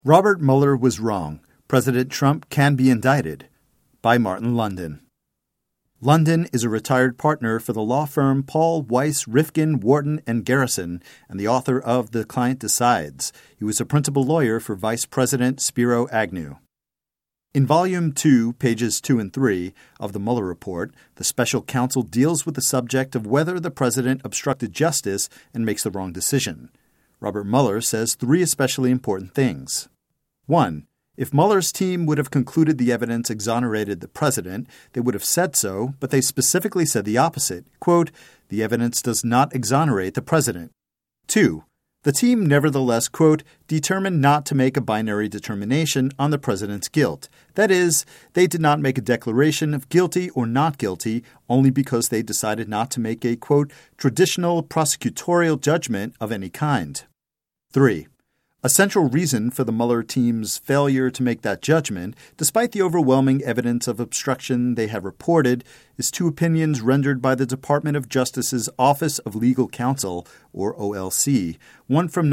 Robert Mueller was wrong. President Trump can be indicted. By Martin London. London is a retired partner for the law firm Paul, Weiss, Rifkin, Wharton, and Garrison, and the author of The Client Decides. He was a principal lawyer for Vice President Spiro Agnew. In Volume 2, pages 2 and 3 of the Mueller Report, the special counsel deals with the subject of whether the president obstructed justice and makes the wrong decision. Robert Mueller says three especially important things. 1. If Mueller's team would have concluded the evidence exonerated the president, they would have said so, but they specifically said the opposite. Quote, the evidence does not exonerate the president. 2. The team nevertheless, quote, determined not to make a binary determination on the president's guilt. That is, they did not make a declaration of guilty or not guilty only because they decided not to make a, quote, traditional prosecutorial judgment of any kind. 3. A central reason for the Mueller team's failure to make that judgment, despite the overwhelming evidence of obstruction they have reported, is two opinions rendered by the Department of Justice's Office of Legal Counsel, or OLC, one from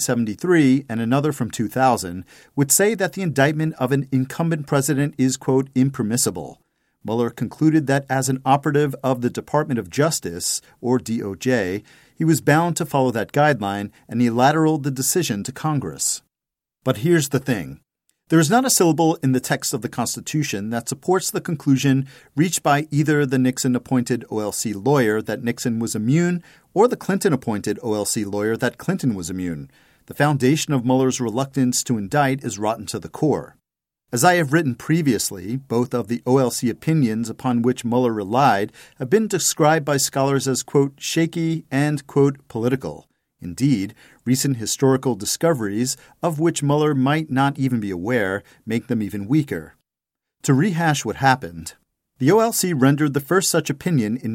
1973 and another from 2000, which say that the indictment of an incumbent president is, quote, impermissible. Mueller concluded that as an operative of the Department of Justice, or DOJ, he was bound to follow that guideline, and he lateraled the decision to Congress. But here's the thing. There is not a syllable in the text of the Constitution that supports the conclusion reached by either the Nixon-appointed OLC lawyer that Nixon was immune or the Clinton-appointed OLC lawyer that Clinton was immune. The foundation of Mueller's reluctance to indict is rotten to the core. As I have written previously, both of the OLC opinions upon which Mueller relied have been described by scholars as, quote, shaky and, quote, political. Indeed, recent historical discoveries, of which Mueller might not even be aware, make them even weaker. To rehash what happened, the OLC rendered the first such opinion in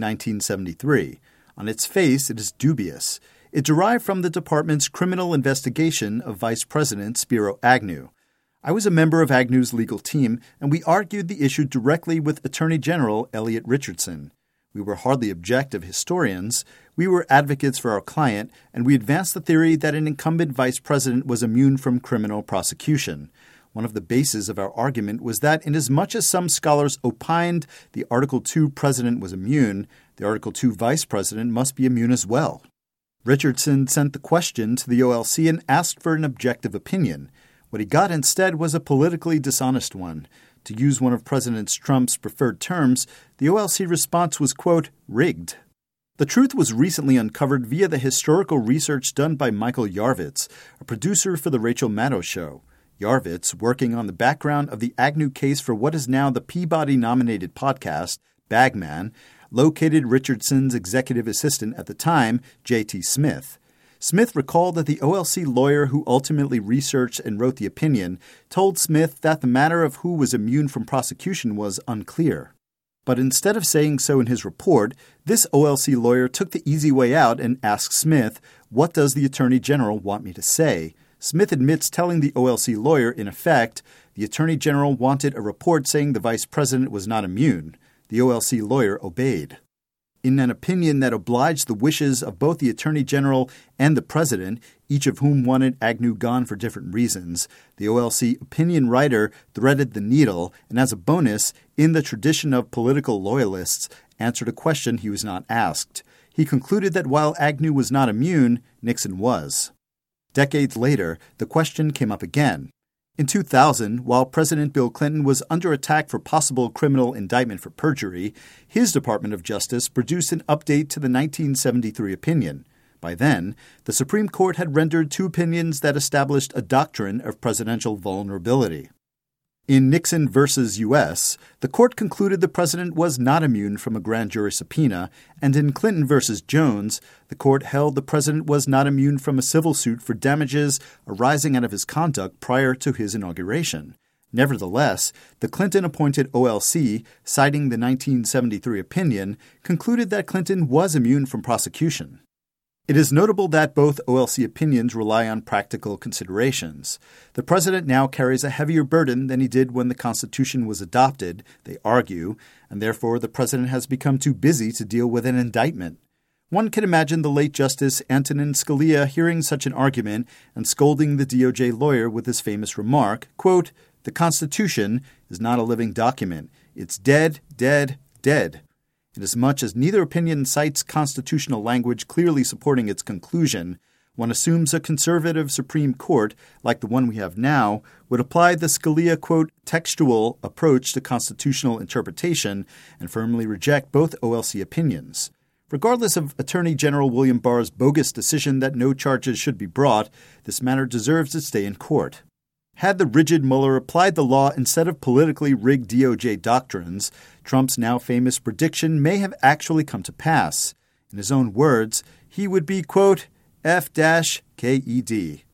1973. On its face, it is dubious. It derived from the department's criminal investigation of Vice President Spiro Agnew. I was a member of Agnew's legal team, and we argued the issue directly with Attorney General Elliot Richardson. We were hardly objective historians. We were advocates for our client, and we advanced the theory that an incumbent vice president was immune from criminal prosecution. One of the bases of our argument was that inasmuch as some scholars opined the Article II president was immune, the Article II vice president must be immune as well. Richardson sent the question to the OLC and asked for an objective opinion. What he got instead was a politically dishonest one. To use one of President Trump's preferred terms, the OLC response was, quote, rigged. The truth was recently uncovered via the historical research done by Michael Yarvitz, a producer for The Rachel Maddow Show. Yarvitz, working on the background of the Agnew case for what is now the Peabody-nominated podcast, Bagman, located Richardson's executive assistant at the time, J.T. Smith. Smith recalled that the OLC lawyer who ultimately researched and wrote the opinion told Smith that the matter of who was immune from prosecution was unclear. But instead of saying so in his report, this OLC lawyer took the easy way out and asked Smith, what does the Attorney General want me to say? Smith admits telling the OLC lawyer, in effect, the Attorney General wanted a report saying the Vice President was not immune. The OLC lawyer obeyed. In an opinion that obliged the wishes of both the Attorney General and the President, each of whom wanted Agnew gone for different reasons, the OLC opinion writer threaded the needle and, as a bonus, in the tradition of political loyalists, answered a question he was not asked. He concluded that while Agnew was not immune, Nixon was. Decades later, the question came up again. In 2000, while President Bill Clinton was under attack for possible criminal indictment for perjury, his Department of Justice produced an update to the 1973 opinion. By then, the Supreme Court had rendered two opinions that established a doctrine of presidential vulnerability. In Nixon v. U.S., the court concluded the president was not immune from a grand jury subpoena, and in Clinton v. Jones, the court held the president was not immune from a civil suit for damages arising out of his conduct prior to his inauguration. Nevertheless, the Clinton-appointed OLC, citing the 1973 opinion, concluded that Clinton was immune from prosecution. It is notable that both OLC opinions rely on practical considerations. The president now carries a heavier burden than he did when the Constitution was adopted, they argue, and therefore the president has become too busy to deal with an indictment. One can imagine the late Justice Antonin Scalia hearing such an argument and scolding the DOJ lawyer with his famous remark, quote, "The Constitution is not a living document. It's dead, dead, dead." Inasmuch as neither opinion cites constitutional language clearly supporting its conclusion, one assumes a conservative Supreme Court, like the one we have now, would apply the Scalia, quote, "textual approach to constitutional interpretation and firmly reject both OLC opinions. Regardless of Attorney General William Barr's bogus decision that no charges should be brought, this matter deserves to stay in court. Had the rigid Mueller applied the law instead of politically rigged DOJ doctrines, Trump's now famous prediction may have actually come to pass. In his own words, he would be, quote, F-KED.